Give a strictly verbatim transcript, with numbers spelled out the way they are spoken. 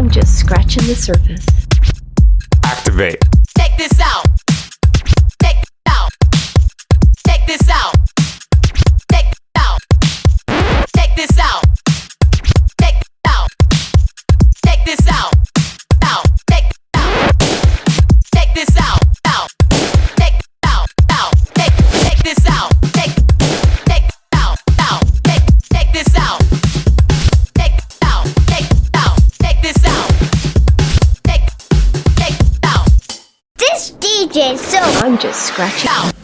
I'm just scratching the surface. Activate. Check this out. Check this out. Check this out. Check this out. Check this out. Check this out. Check this out. Out. Check this out. Check this out. Out. Check this out. Out. Check check this out. Check check this out. Out. Check check this out. Check this out. Check out. Check this out. Check check out. This D J so I'm just scratching. Out.